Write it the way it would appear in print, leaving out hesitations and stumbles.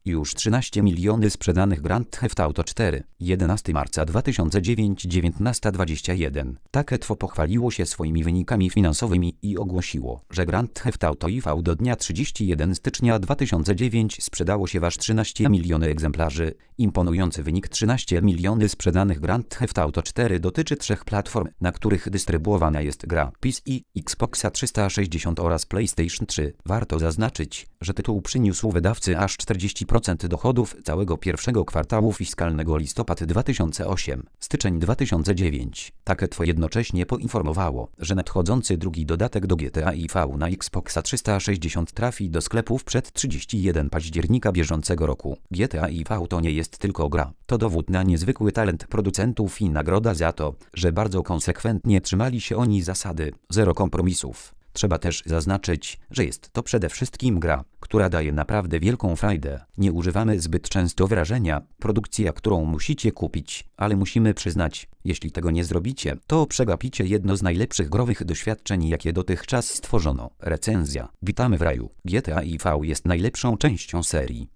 Już 13 miliony sprzedanych Grand Theft Auto 4, 11 marca 2009, 19:21. Takie.two pochwaliło się swoimi wynikami finansowymi i ogłosiło, że Grand Theft Auto IV do dnia 31 stycznia 2009 sprzedało się aż 13 miliony egzemplarzy. Imponujący wynik 13 miliony sprzedanych Grand Theft Auto 4 dotyczy 3 platform, na których dystrybuowana jest gra: PC, Xboxa 360 oraz PlayStation 3. Warto zaznaczyć, że tytuł przyniósł wydawcy aż 40% dochodów całego pierwszego kwartału fiskalnego listopad 2008, styczeń 2009. Takie.two jednocześnie poinformowało, że nadchodzący drugi dodatek do GTA IV na Xboxa 360 trafi do sklepów przed 31 października bieżącego roku. GTA IV to nie jest tylko gra, to dowód na niezwykły talent producentów i nagroda za to, że bardzo konsekwentnie trzymali się oni zasady zero kompromisów. Trzeba też zaznaczyć, że jest to przede wszystkim gra, która daje naprawdę wielką frajdę. Nie używamy zbyt często wyrażenia produkcja, którą musicie kupić, ale musimy przyznać, jeśli tego nie zrobicie, to przegapicie jedno z najlepszych growych doświadczeń, jakie dotychczas stworzono. Recenzja. Witamy w raju. GTA IV jest najlepszą częścią serii.